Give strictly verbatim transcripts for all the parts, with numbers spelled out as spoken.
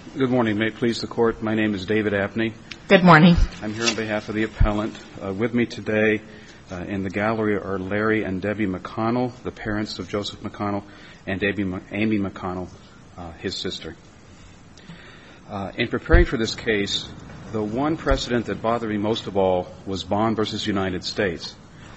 Good morning. May it please the Court, my name is David Apney. Good morning. I'm here on behalf of the appellant. Uh, with me today uh, in the gallery are Larry and Debbie McConnell, the parents of Joseph McConnell, and Debbie, Amy McConnell, uh, his sister. Uh, in preparing for this case, the one precedent that bothered me most of all was Bond versus United States.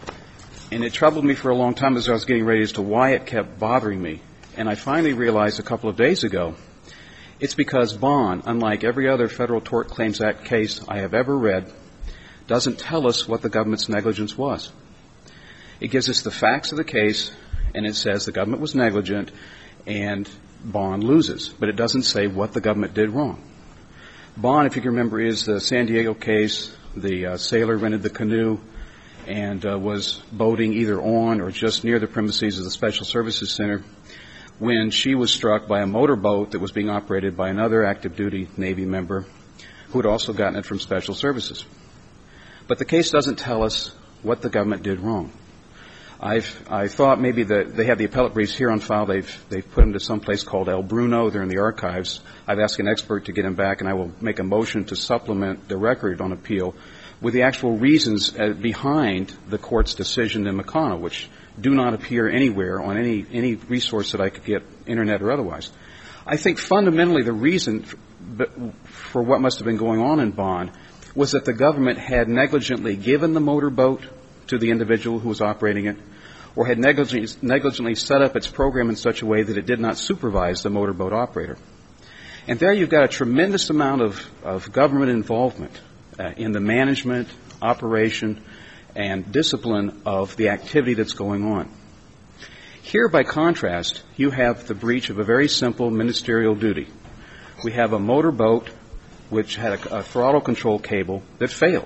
And it troubled me for a long time as I was getting ready as to why it kept bothering me. And I finally realized a couple of days ago it's because Bond, unlike every other Federal Tort Claims Act case I have ever read, doesn't tell us what the government's negligence was. It gives us the facts of the case, and it says the government was negligent and Bond loses. But it doesn't say what the government did wrong. Bond, if you can remember, is the San Diego case. The uh, sailor rented the canoe and uh, was boating either on or just near the premises of the Special Services Center when she was struck by a motorboat that was being operated by another active duty Navy member who had also gotten it from Special Services. But the case doesn't tell us what the government did wrong. I've, I thought maybe that they have the appellate briefs here on file. They've, they've put them to some place called El Bruno. They're in the archives. I've asked an expert to get them back, and I will make a motion to supplement the record on appeal with the actual reasons uh, behind the court's decision in McConnell, which do not appear anywhere on any, any resource that I could get, internet or otherwise. I think fundamentally the reason for, for what must have been going on in Bond was that the government had negligently given the motorboat to the individual who was operating it, or had negligently, negligently set up its program in such a way that it did not supervise the motorboat operator. And there you've got a tremendous amount of, of government involvement uh, in the management, operation, and discipline of the activity that's going on. Here, by contrast, you have the breach of a very simple ministerial duty. We have a motorboat which had a, a throttle control cable that failed.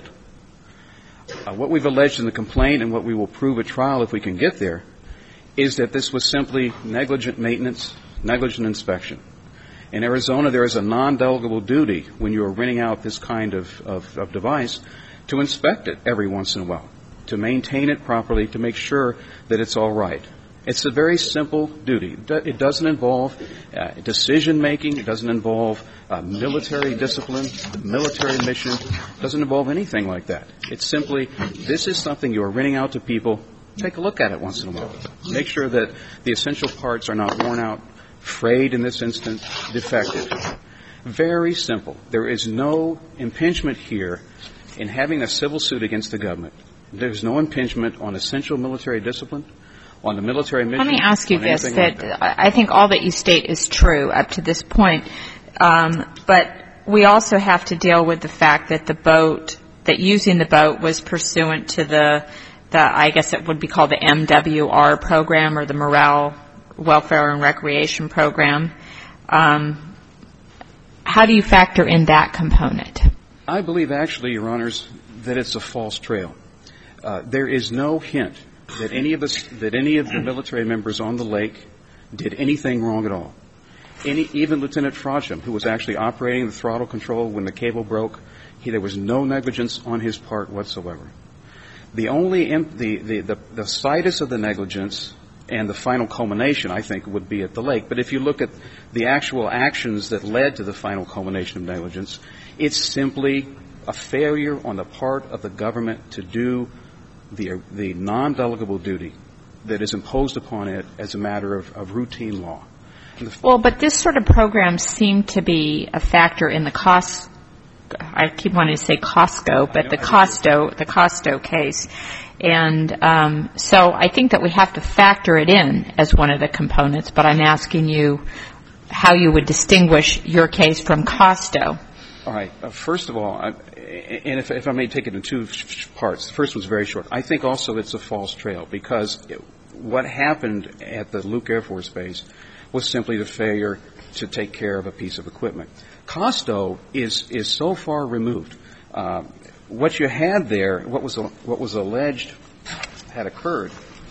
Uh, what we've alleged in the complaint and what we will prove at trial if we can get there is that this was simply negligent maintenance, negligent inspection. In Arizona, there is a non-delegable duty when you are renting out this kind of, of, of device to inspect it every once in a while, to maintain it properly, to make sure that it's all right. It's a very simple duty. It doesn't involve uh, decision-making. It doesn't involve uh, military discipline, military mission. It doesn't involve anything like that. It's simply, this is something you are renting out to people. Take a look at it once in a while. Make sure that the essential parts are not worn out, frayed in this instance, defective. Very simple. There is no impingement here in having a civil suit against the government. There's no impingement on essential military discipline, on the military mission. Let me ask you this, that, like that I think all that you state is true up to this point, um, but we also have to deal with the fact that the boat, that using the boat was pursuant to the, the I guess it would be called the M W R program, or the Morale, Welfare and Recreation Program. Um, how do you factor in that component? I believe, actually, Your Honors, that it's a false trail. Uh, there is no hint that any of us, that any of the military members on the lake did anything wrong at all. Any, even Lieutenant Frodsham, who was actually operating the throttle control when the cable broke, he, there was no negligence on his part whatsoever. The only, imp, the, the, the, the situs of the negligence and the final culmination, I think, would be at the lake. But if you look at the actual actions that led to the final culmination of negligence, it's simply a failure on the part of the government to do the, the non-delegable duty that is imposed upon it as a matter of, of routine law. Well, but this sort of program seemed to be a factor in the cost. I keep wanting to say Costco, but the Costo, the Costo case. And um, so I think that we have to factor it in as one of the components, but I'm asking you how you would distinguish your case from Costo. All right. Uh, first of all, I, and if, if I may take it in two parts. The first one's very short. I think also it's a false trail because it, what happened at the Luke Air Force Base was simply the failure to take care of a piece of equipment. Costo is is so far removed. Uh, what you had there, what was what was alleged had occurred.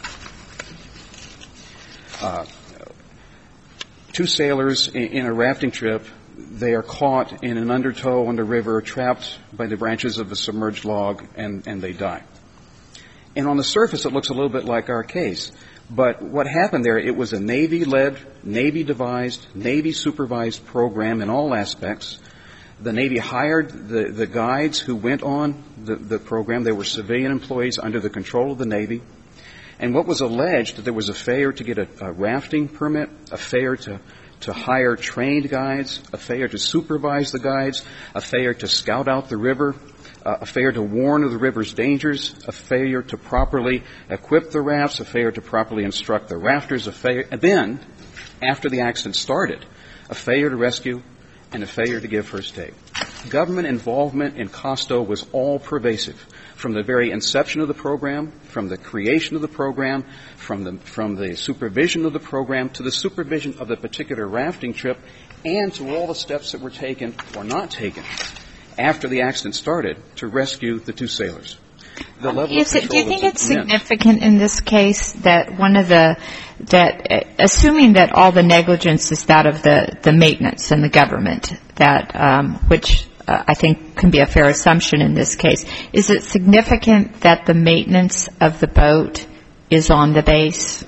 Uh, two sailors in, in a rafting trip. They are caught in an undertow on the river, trapped by the branches of a submerged log, and, and they die. And on the surface, it looks a little bit like our case. But what happened there, it was a Navy-led, Navy-devised, Navy-supervised program in all aspects. The Navy hired the, the guides who went on the, the program. They were civilian employees under the control of the Navy. And what was alleged, that there was a failure to get a, a rafting permit, a failure to, to hire trained guides, a failure to supervise the guides, a failure to scout out the river, uh, a failure to warn of the river's dangers, a failure to properly equip the rafts, a failure to properly instruct the rafters, a failure, and then, after the accident started, a failure to rescue and a failure to give first aid. Government involvement in COSTO was all pervasive. From the very inception of the program, from the creation of the program, from the, from the supervision of the program, to the supervision of the particular rafting trip, and to all the steps that were taken or not taken after the accident started to rescue the two sailors. The level Is of it, do you control think was it's immense. significant in this case that one of the, that, uh, assuming that all the negligence is that of the, the maintenance and the government, that, um, which uh, I think can be a fair assumption in this case, is it significant that the maintenance of the boat is on the base?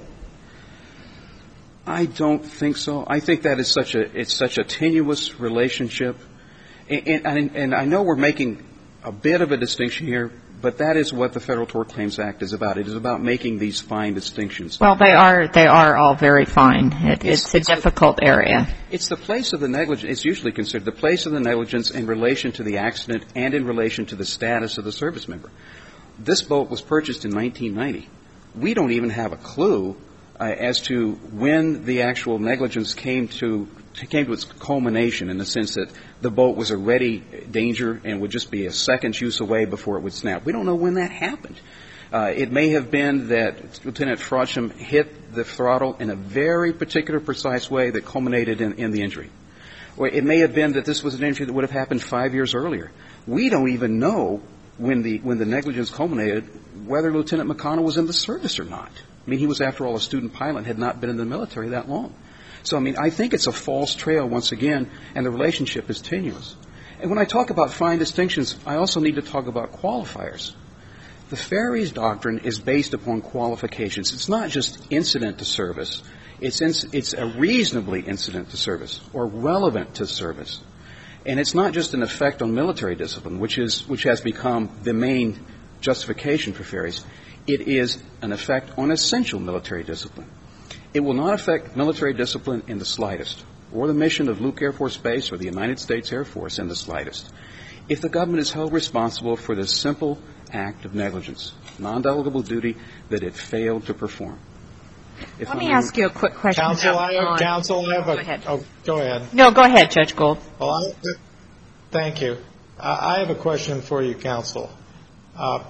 I don't think so. I think that is such a, it's such a tenuous relationship. And, and, and I know we're making a bit of a distinction here, but that is what the Federal Tort Claims Act is about. It is about making these fine distinctions. Well, they are, they are all very fine. It, it's, it's a it's difficult the, area. It's the place of the negligence, it's usually considered the place of the negligence in relation to the accident and in relation to the status of the service member. This boat was purchased in nineteen ninety. We don't even have a clue uh, as to when the actual negligence came to came to its culmination, in the sense that the boat was already danger and would just be a second's use away before it would snap. We don't know when that happened. Uh, it may have been that Lieutenant Frodsham hit the throttle in a very particular, precise way that culminated in, in the injury. Or it may have been that this was an injury that would have happened five years earlier. We don't even know when the when the negligence culminated whether Lieutenant McConnell was in the service or not. I mean, he was, after all, a student pilot, had not been in the military that long. So, I mean, I think it's a false trail once again, and the relationship is tenuous. And when I talk about fine distinctions, I also need to talk about qualifiers. The Ferries Doctrine is based upon qualifications. It's not just incident to service. It's, in, it's a reasonably incident to service or relevant to service. And it's not just an effect on military discipline, which is which has become the main justification for ferries. It is an effect on essential military discipline. It will not affect military discipline in the slightest, or the mission of Luke Air Force Base or the United States Air Force in the slightest, if the government is held responsible for this simple act of negligence, non-delegable duty that it failed to perform. If Let I'm me ask you a quick question. Counsel, I have, on. counsel, I have Go a, ahead. oh, go ahead. No, go ahead, Judge Gould. Well, I, thank you. Uh, I have a question for you, counsel. Uh,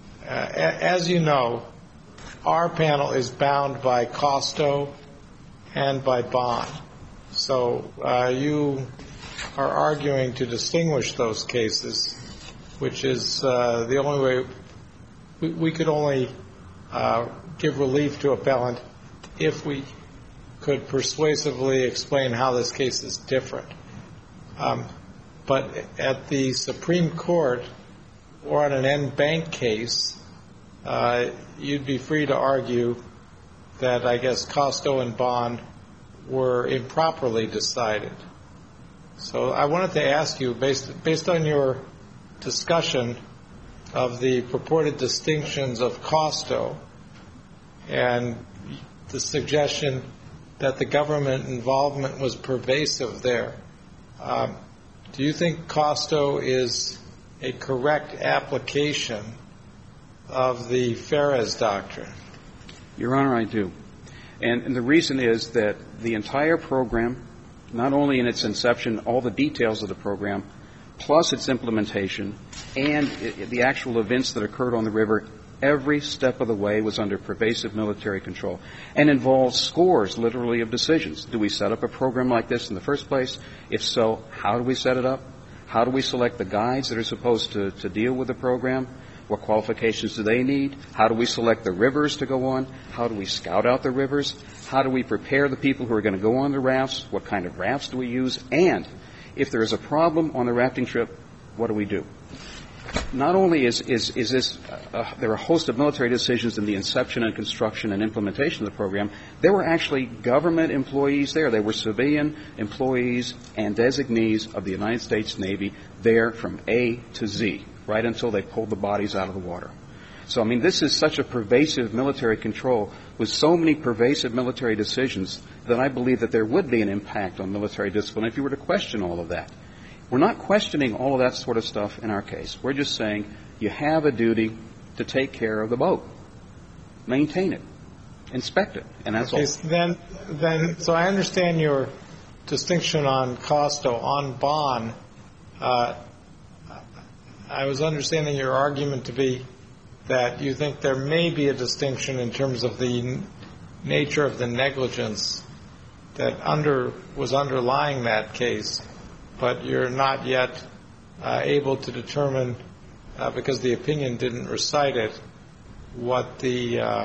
as you know, our panel is bound by COSTO and by Bond. So uh, you are arguing to distinguish those cases, which is uh, the only way we, we could only uh, give relief to appellant if we could persuasively explain how this case is different. Um, but at the Supreme Court or on an en banc case, uh, you'd be free to argue that, I guess, COSTO and Bond were improperly decided. So I wanted to ask you, based, based on your discussion of the purported distinctions of COSTO and the suggestion that the government involvement was pervasive there, um, do you think COSTO is a correct application of the Ferries Doctrine? Your Honor, I do. And, and the reason is that the entire program, not only in its inception, all the details of the program, plus its implementation and it, the actual events that occurred on the river, every step of the way was under pervasive military control and involves scores, literally, of decisions. Do we set up a program like this in the first place? If so, how do we set it up? How do we select the guides that are supposed to, to deal with the program? What qualifications do they need? How do we select the rivers to go on? How do we scout out the rivers? How do we prepare the people who are going to go on the rafts? What kind of rafts do we use? And if there is a problem on the rafting trip, what do we do? not only is, is, is this, uh, there are a host of military decisions in the inception and construction and implementation of the program, there were actually government employees there. They were civilian employees and designees of the United States Navy there from A to Z, right until they pulled the bodies out of the water. So, I mean, this is such a pervasive military control with so many pervasive military decisions that I believe that there would be an impact on military discipline if you were to question all of that. We're not questioning all of that sort of stuff in our case. We're just saying you have a duty to take care of the boat, maintain it, inspect it, and that's okay, all. So then, then, so I understand your distinction on Costo. On Bond, uh, I was understanding your argument to be that you think there may be a distinction in terms of the n- nature of the negligence that under was underlying that case, but you're not yet uh, able to determine, uh, because the opinion didn't recite it, what the uh,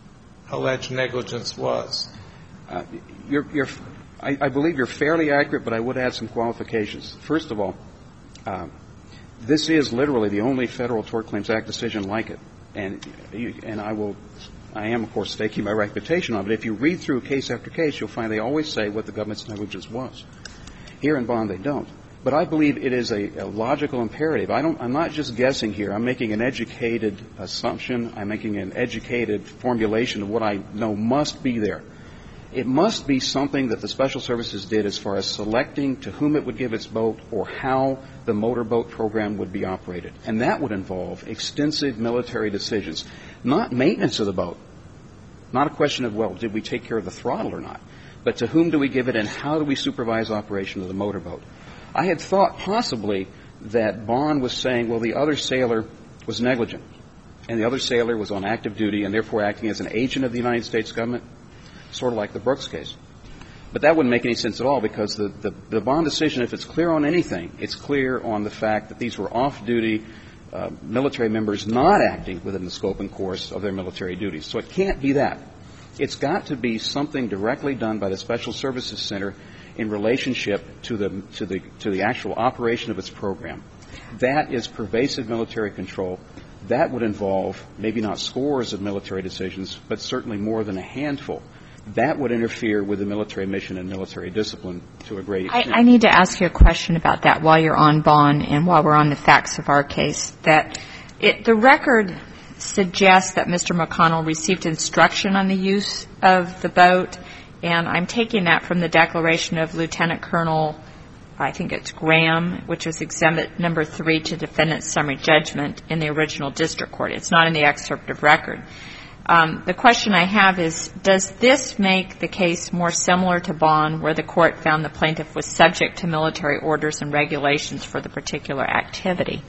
alleged negligence was. Uh, you're, you're, I, I believe you're fairly accurate, but I would add some qualifications. First of all, uh, this is literally the only Federal Tort Claims Act decision like it, and you, and I will, I am of course staking my reputation on it. But if you read through case after case, you'll find they always say what the government's negligence was. Here in Bond, they don't. But I believe it is a, a logical imperative. I don't, I'm not just guessing here. I'm making an educated assumption. I'm making an educated formulation of what I know must be there. It must be something that the Special Services did as far as selecting to whom it would give its boat or how the motorboat program would be operated. And that would involve extensive military decisions, not maintenance of the boat, not a question of, well, did we take care of the throttle or not, but to whom do we give it and how do we supervise operation of the motorboat. I had thought possibly that Bond was saying, well, the other sailor was negligent, and the other sailor was on active duty and therefore acting as an agent of the United States government, sort of like the Brooks case. But that wouldn't make any sense at all, because the, the, the Bond decision, if it's clear on anything, it's clear on the fact that these were off-duty uh, military members not acting within the scope and course of their military duties. So it can't be that. It's got to be something directly done by the Special Services Center in relationship to the to the to the actual operation of its program. That is pervasive military control. That would involve maybe not scores of military decisions, but certainly more than a handful. That would interfere with the military mission and military discipline to a great extent. I, I need to ask you a question about that while you're on Bond and while we're on the facts of our case. That it, the record suggests that Mister McConnell received instruction on the use of the boat, and I'm taking that from the declaration of Lieutenant Colonel, I think it's Graham, which was exhibit number three to defendant's summary judgment in the original district court. It's not in the excerpt of record. Um, the question I have is, does this make the case more similar to Bond, where the court found the plaintiff was subject to military orders and regulations for the particular activity?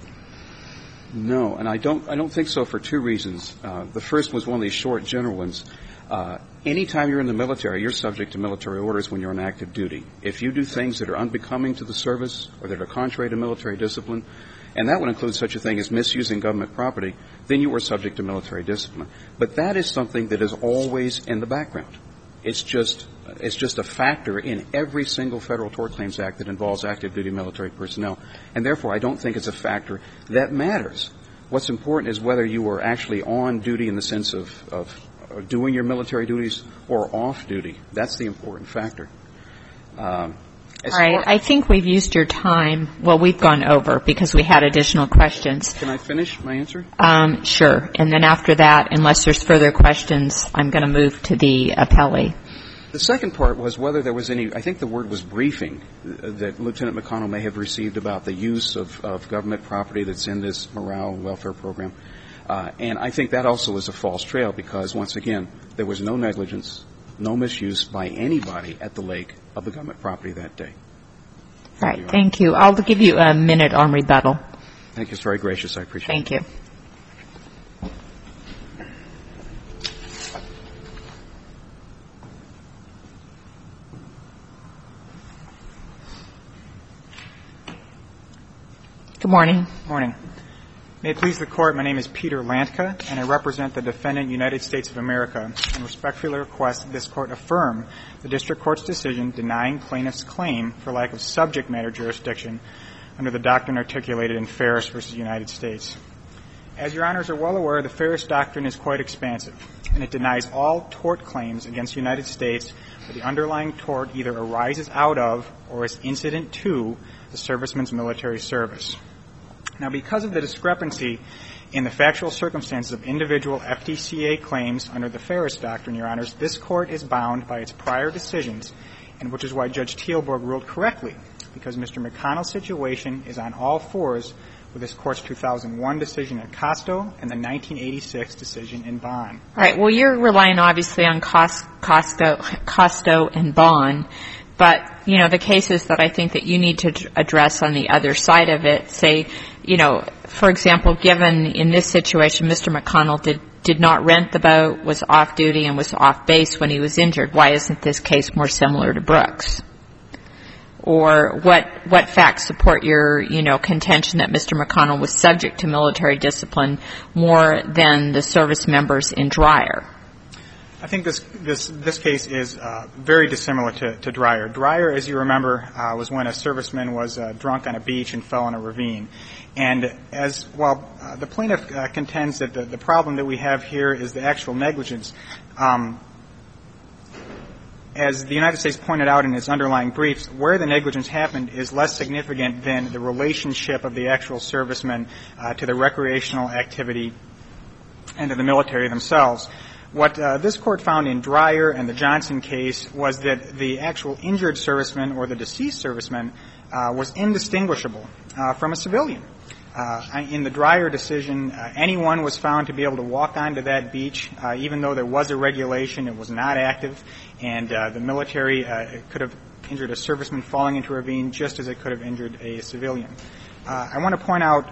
No, and I don't I don't think so for two reasons. Uh, the first was one of these short general ones. Uh, anytime you're in the military, you're subject to military orders when you're on active duty. If you do things that are unbecoming to the service or that are contrary to military discipline, and that would include such a thing as misusing government property, then you are subject to military discipline. But that is something that is always in the background. It's just it's just a factor in every single Federal Tort Claims Act that involves active duty military personnel. And therefore, I don't think it's a factor that matters. What's important is whether you are actually on duty in the sense of, of doing your military duties or off duty. That's the important factor. Um, All right. I think we've used your time. Well, we've gone over because we had additional questions. Can I finish my answer? Um, sure. And then after that, unless there's further questions, I'm going to move to the appellee. The second part was whether there was any, I think the word was briefing, that Lieutenant McConnell may have received about the use of, of government property that's in this morale and welfare program. Uh, and I think that also is a false trail because, once again, there was no negligence, no misuse by anybody at the lake of the government property that day. All right. Thank you. I'll give you a minute on rebuttal. Thank you. It's very gracious. I appreciate Thank it. Thank you. Good morning. Good morning. May it please the Court, my name is Peter Lantka, and I represent the defendant, United States of America, and respectfully request that this Court affirm the District Court's decision denying plaintiff's claim for lack of subject matter jurisdiction under the doctrine articulated in Ferris versus United States. As Your Honors are well aware, the Ferris doctrine is quite expansive, and it denies all tort claims against the United States where the underlying tort either arises out of or is incident to the serviceman's military service. Now, because of the discrepancy in the factual circumstances of individual F T C A claims under the Ferris doctrine, Your Honors, this Court is bound by its prior decisions, and which is why Judge Teelborg ruled correctly, because Mister McConnell's situation is on all fours with this Court's two thousand one decision in Costo and the nineteen eighty-six decision in Bond. All right. Well, you're relying obviously on Cos- Costo, Costo and Bond, but, you know, the cases that I think that you need to address on the other side of it say, you know, for example, given in this situation, Mister McConnell did, did not rent the boat, was off duty, and was off base when he was injured. Why isn't this case more similar to Brooks? Or what, what facts support your, you know, contention that Mister McConnell was subject to military discipline more than the service members in Dreyer? I think this this this case is uh, very dissimilar to, to Dreyer. Dreyer, as you remember, uh, was when a serviceman was uh, drunk on a beach and fell in a ravine. And as while uh, the plaintiff uh, contends that the, the problem that we have here is the actual negligence, um, as the United States pointed out in its underlying briefs, where the negligence happened is less significant than the relationship of the actual servicemen uh, to the recreational activity and to the military themselves. What uh, this Court found in Dreyer and the Johnson case was that the actual injured serviceman or the deceased serviceman uh, was indistinguishable uh, from a civilian. Uh, in the Dreyer decision, uh, anyone was found to be able to walk onto that beach, uh, even though there was a regulation, it was not active, and uh, the military uh, could have injured a serviceman falling into a ravine just as it could have injured a civilian. Uh, I want to point out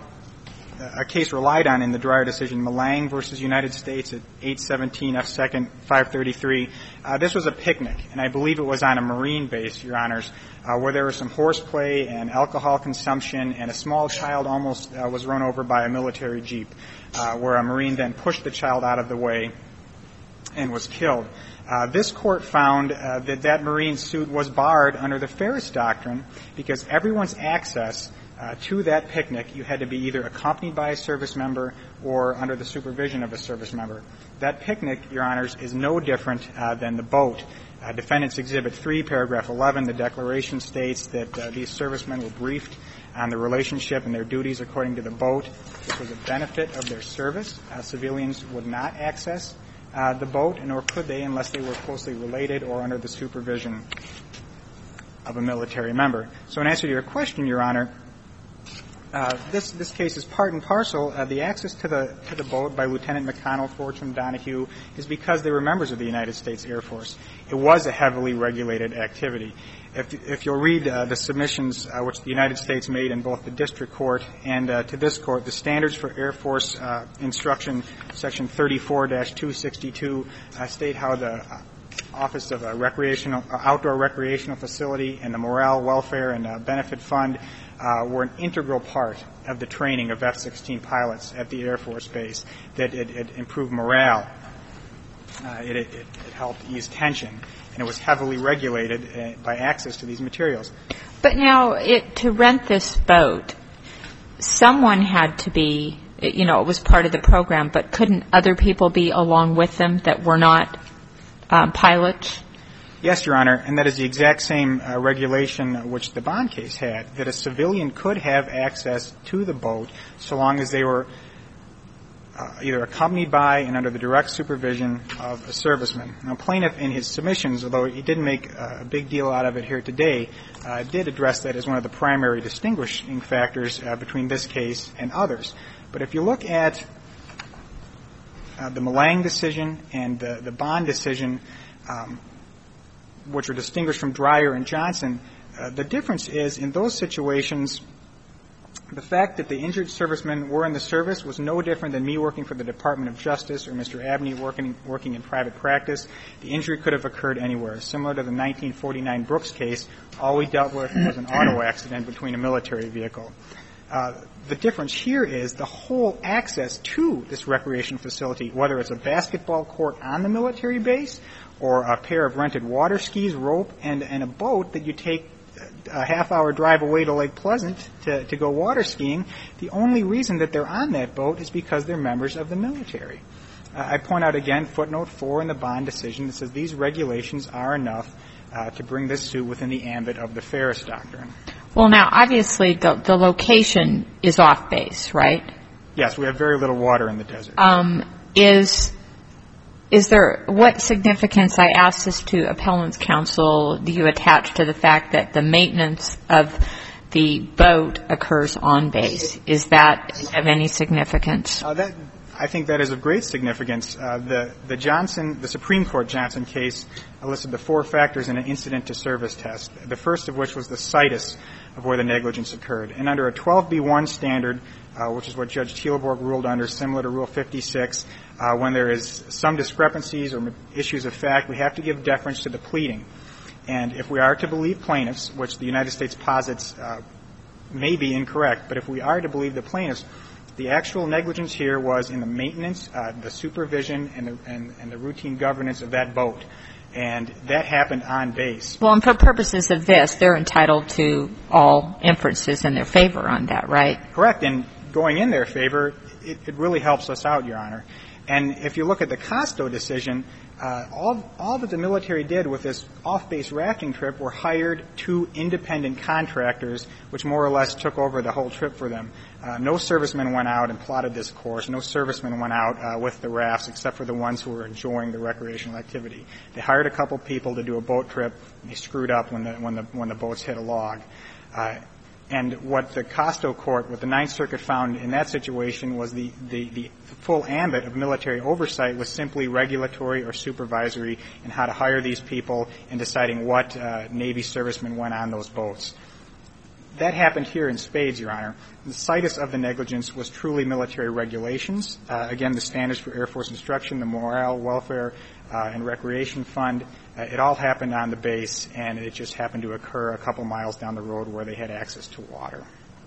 a case relied on in the Dreyer decision, Malang versus United States at eight seventeen F second five thirty-three. Uh, this was a picnic, and I believe it was on a Marine base, Your Honors, uh, where there was some horseplay and alcohol consumption, and a small child almost uh, was run over by a military jeep, uh, where a Marine then pushed the child out of the way and was killed. Uh, this Court found uh, that that Marine suit was barred under the Ferris Doctrine because everyone's access Uh, to that picnic, you had to be either accompanied by a service member or under the supervision of a service member. That picnic, Your Honors, is no different uh, than the boat. Uh, Defendants Exhibit three, Paragraph eleven, the declaration states that uh, these servicemen were briefed on the relationship and their duties according to the boat. This was a benefit of their service. Uh, civilians would not access uh, the boat, nor could they unless they were closely related or under the supervision of a military member. So in answer to your question, Your Honor, Uh, this this case is part and parcel. Uh, the access to the to the boat by Lieutenant McConnell, Fortune, Donahue is because they were members of the United States Air Force. It was a heavily regulated activity. If if you'll read uh, the submissions uh, which the United States made in both the district court and uh, to this court, the standards for Air Force uh, instruction, section thirty-four dash two sixty-two, uh, state how the uh, Office of a Recreational uh, Outdoor Recreational Facility and the Morale, Welfare, and uh, Benefit Fund Uh, were an integral part of the training of F sixteen pilots at the Air Force Base, that it, it improved morale, uh, it, it, it helped ease tension, and it was heavily regulated uh, by access to these materials. But now, it, to rent this boat, someone had to be, you know, it was part of the program, but couldn't other people be along with them that were not um, pilots? Yes, Your Honor, and that is the exact same uh, regulation which the Bond case had, that a civilian could have access to the boat so long as they were uh, either accompanied by and under the direct supervision of a serviceman. Now, plaintiff in his submissions, although he didn't make a big deal out of it here today, uh, did address that as one of the primary distinguishing factors uh, between this case and others. But if you look at uh, the Malang decision and the, the Bond decision, um, which are distinguished from Dreyer and Johnson, uh, the difference is in those situations, the fact that the injured servicemen were in the service was no different than me working for the Department of Justice or Mister Abney working, working in private practice. The injury could have occurred anywhere. Similar to the nineteen forty-nine Brooks case, all we dealt with was an auto accident between a military vehicle. Uh, the difference here is the whole access to this recreation facility, whether it's a basketball court on the military base or a pair of rented water skis, rope, and, and a boat that you take a half-hour drive away to Lake Pleasant to, to go water skiing. The only reason that they're on that boat is because they're members of the military. Uh, I point out again footnote four in the Bond decision that says these regulations are enough uh, to bring this suit within the ambit of the Ferris Doctrine. Well, now, obviously, the, the location is off base, right? Yes, we have very little water in the desert. Um, is is there what significance, I asked this to Appellant's counsel, do you attach to the fact that the maintenance of the boat occurs on base? Is that of any significance? Uh, that, I think that is of great significance. Uh, the, the Johnson, the Supreme Court Johnson case listed the four factors in an incident to service test, the first of which was the situs of where the negligence occurred. And under a twelve B one standard, uh, which is what Judge Teelborg ruled under, similar to Rule fifty-six, uh, when there is some discrepancies or issues of fact, we have to give deference to the pleading. And if we are to believe plaintiffs, which the United States posits uh, may be incorrect, but if we are to believe the plaintiffs, the actual negligence here was in the maintenance, uh, the supervision, and the, and, and the routine governance of that boat. And that happened on base. Well, and for purposes of this, they're entitled to all inferences in their favor on that, right? Correct. And going in their favor, it, it really helps us out, Your Honor. And if you look at the Costo decision, uh, all, all that the military did with this off-base rafting trip were hired two independent contractors, which more or less took over the whole trip for them. Uh, no servicemen went out and plotted this course. No servicemen went out uh, with the rafts except for the ones who were enjoying the recreational activity. They hired a couple people to do a boat trip, and they screwed up when the, when the, when the boats hit a log. Uh, And what the Costo court, what the Ninth Circuit found in that situation was the, the, the full ambit of military oversight was simply regulatory or supervisory in how to hire these people and deciding what uh, Navy servicemen went on those boats. That happened here in spades, Your Honor. The situs of the negligence was truly military regulations. Uh, again, the standards for Air Force instruction, the Morale, Welfare, uh, and Recreation Fund, uh, it all happened on the base, and it just happened to occur a couple miles down the road where they had access to water.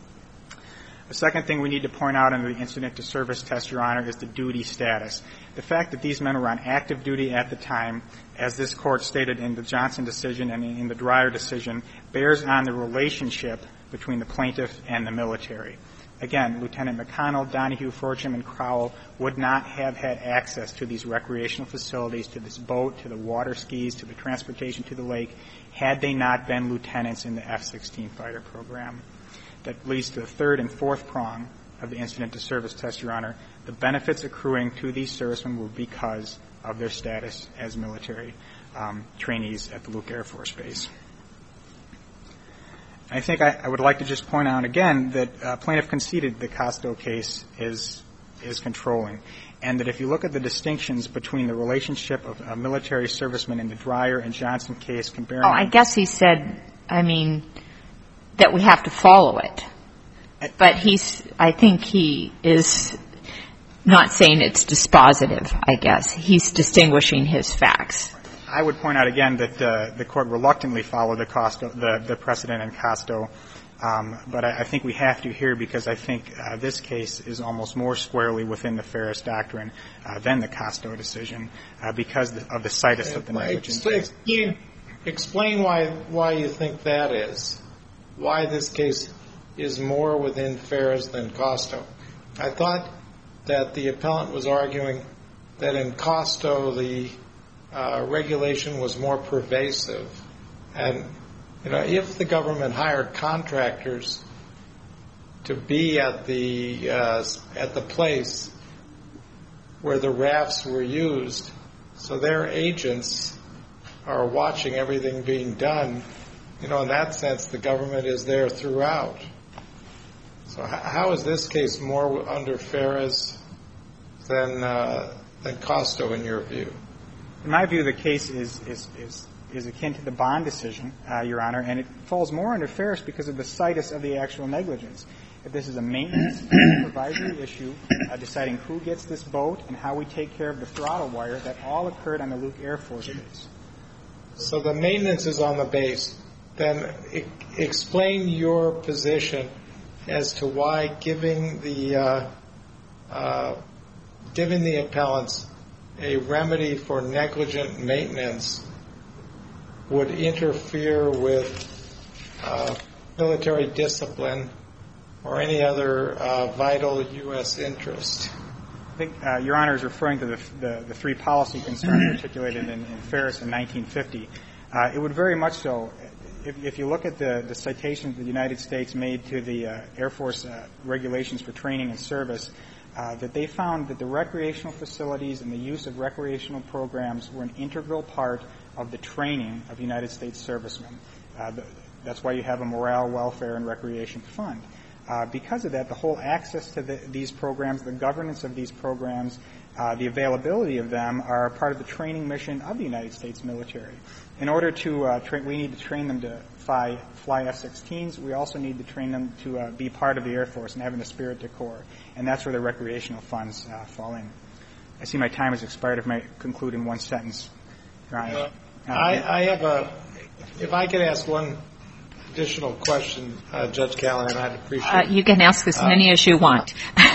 The second thing we need to point out under the incident to service test, Your Honor, is the duty status. The fact that these men were on active duty at the time, as this court stated in the Johnson decision and in the Dreyer decision, bears on the relationship between the plaintiff and the military. Again, Lieutenant McConnell, Donahue, Fortune, and Crowell would not have had access to these recreational facilities, to this boat, to the water skis, to the transportation to the lake, had they not been lieutenants in the F sixteen fighter program. That leads to the third and fourth prong of the incident to service test, Your Honor. The benefits accruing to these servicemen were because of their status as military um, trainees at the Luke Air Force Base. I think I, I would like to just point out again that uh, plaintiff conceded the Costo case is is controlling, and that if you look at the distinctions between the relationship of a military serviceman in the Dreyer and Johnson case comparing... Oh, I guess he said, I mean, that we have to follow it. But he's, I think he is not saying it's dispositive, I guess. He's distinguishing his facts. I would point out again that uh, the court reluctantly followed the, Costo, the, the precedent in Costo, um, but I, I think we have to here because I think uh, this case is almost more squarely within the Ferris Doctrine uh, than the Costo decision uh, because of the situs of the negligence. Explain, explain why why you think that is. Why this case is more within Ferris than Costo. I thought that the appellant was arguing that in Costo the Uh, regulation was more pervasive, and you know if the government hired contractors to be at the uh, at the place where the rafts were used, so their agents are watching everything being done, you know in that sense the government is there throughout. So h- how is this case more under Ferris than uh, than Costo in your view? In my view, the case is is is, is akin to the Bond decision, uh, Your Honor, and it falls more under Ferris because of the situs of the actual negligence. If this is a maintenance supervisory issue, uh, deciding who gets this boat and how we take care of the throttle wire, that all occurred on the Luke Air Force Base. So the maintenance is on the base. Then e- explain your position as to why giving the uh, uh, giving the appellants a remedy for negligent maintenance would interfere with uh, military discipline or any other uh, vital U S interest? I think uh, Your Honor is referring to the, the, the three policy concerns articulated in, in Ferris in nineteen fifty. Uh, it would very much so. If, if you look at the, the citations the United States made to the uh, Air Force uh, regulations for training and service, uh, that they found that the recreational facilities and the use of recreational programs were an integral part of the training of United States servicemen. Uh, the, that's why you have a morale, welfare, and recreation fund. Uh, because of that, the whole access to the, these programs, the governance of these programs, uh, the availability of them are part of the training mission of the United States military. In order to uh, train, we need to train them to fly, fly F sixteens. We also need to train them to uh, be part of the Air Force and having a spirit de corps. And that's where the recreational funds uh, fall in. I see my time has expired. If I may conclude in one sentence, Your Honor. Uh, I, I have a, if I could ask one additional question, uh, Judge Callahan, I'd appreciate uh, it. You can ask as many uh, as you want.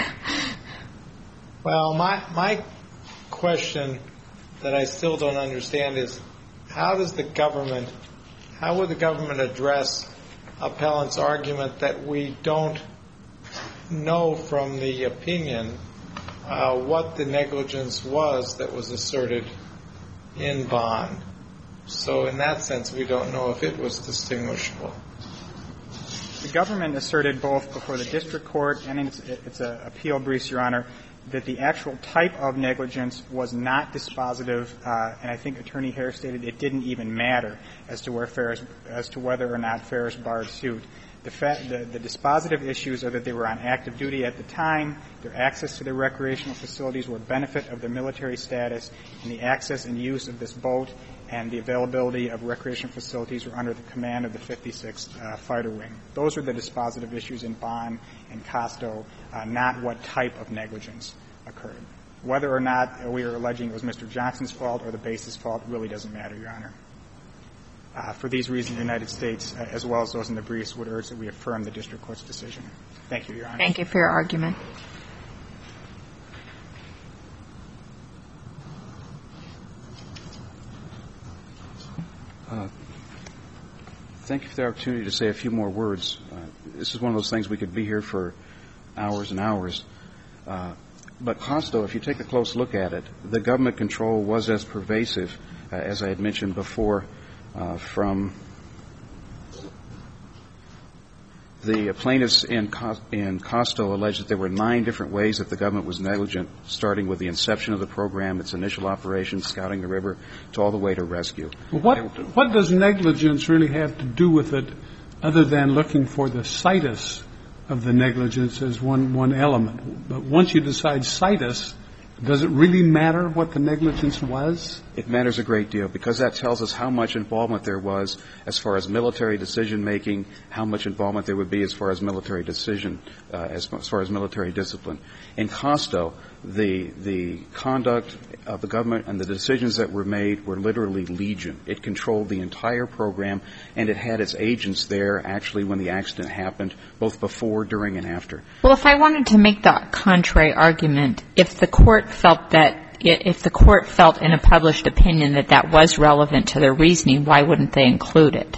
Well, my, my question that I still don't understand is, how does the government, how would the government address appellant's argument that we don't know from the opinion uh, what the negligence was that was asserted in Bond? So in that sense, we don't know if it was distinguishable. The government asserted both before the district court and in its, its uh, appeal briefs, Your Honor, that the actual type of negligence was not dispositive, uh, and I think Attorney Harris stated it didn't even matter as to where Ferris, as to whether or not Ferris barred suit. The, fact, the, the dispositive issues are that they were on active duty at the time, their access to their recreational facilities were a benefit of their military status, and the access and use of this boat and the availability of recreational facilities were under the command of the fifty-sixth uh, Fighter Wing. Those were the dispositive issues in Bond and Costo, uh, not what type of negligence occurred. Whether or not we are alleging it was Mister Johnson's fault or the base's fault really doesn't matter, Your Honor. Uh, for these reasons, the United States, uh, as well as those in the briefs, would urge that we affirm the district court's decision. Thank you, Your Honor. Thank you for your argument. Uh, thank you for the opportunity to say a few more words. Uh, this is one of those things we could be here for hours and hours. Uh, but Costo, if you take a close look at it, the government control was as pervasive, uh, as I had mentioned before, uh, from the plaintiffs in, Co- in Costo alleged that there were nine different ways that the government was negligent, starting with the inception of the program, its initial operations, scouting the river, to all the way to rescue. What, what does negligence really have to do with it other than looking for the situs of the negligence as one, one element? But once you decide situs, does it really matter what the negligence was? It matters a great deal because that tells us how much involvement there was as far as military decision-making, how much involvement there would be as far as military decision, uh, as, as far as military discipline. In Costo, the the conduct of the government and the decisions that were made were literally legion. It controlled the entire program, and it had its agents there actually when the accident happened, both before, during, and after. Well, if I wanted to make the contrary argument, if the court felt that if the court felt in a published opinion that that was relevant to their reasoning, why wouldn't they include it?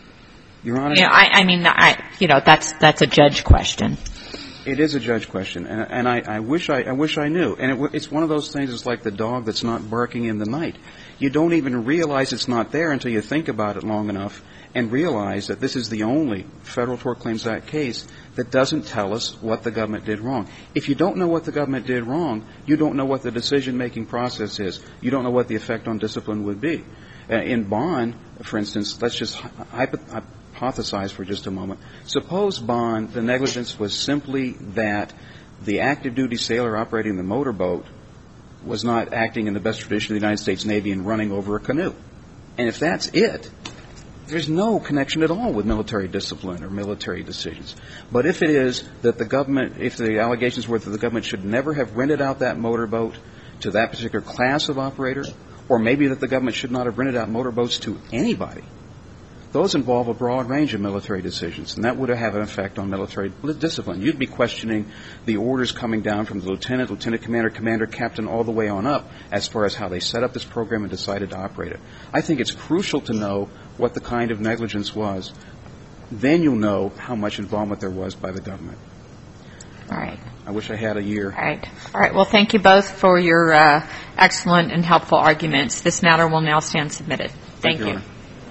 Your Honor, you know, I, I mean, I, you know, that's that's a judge question. It is a judge question, and, and I, I wish I, I wish I knew. And it, it's one of those things. It's like the dog that's not barking in the night. You don't even realize it's not there until you think about it long enough and realize that this is the only Federal Tort Claims Act case that doesn't tell us what the government did wrong. If you don't know what the government did wrong, you don't know what the decision-making process is. You don't know what the effect on discipline would be. Uh, in Bond, for instance, let's just hypo- hypothesize for just a moment. Suppose Bond, the negligence was simply that the active duty sailor operating the motorboat was not acting in the best tradition of the United States Navy and running over a canoe. And if that's it, there's no connection at all with military discipline or military decisions. But if it is that the government, if the allegations were that the government should never have rented out that motorboat to that particular class of operator, or maybe that the government should not have rented out motorboats to anybody, those involve a broad range of military decisions, and that would have an effect on military discipline. You'd be questioning the orders coming down from the lieutenant, lieutenant commander, commander, captain, all the way on up as far as how they set up this program and decided to operate it. I think it's crucial to know what the kind of negligence was then you'll know how much involvement there was by the government. All right. I wish I had a year. All right. All right. Well, thank you both for your uh, excellent and helpful arguments. This matter will now stand submitted. Thank, Thank you, you. Your Honor.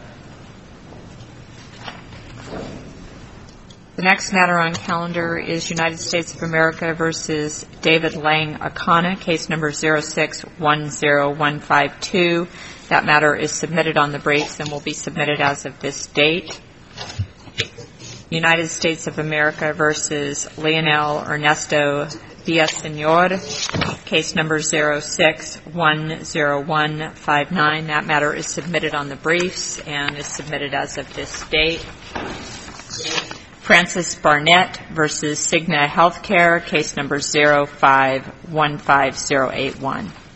The next matter on calendar is United States of America versus David Lang Akana, case number zero six one zero one five two. That matter is submitted on the briefs and will be submitted as of this date. United States of America versus Leonel Ernesto Villaseñor, case number zero six one zero one five nine. That matter is submitted on the briefs and is submitted as of this date. Francis Barnett versus Cigna Healthcare, case number zero five one five zero eight one.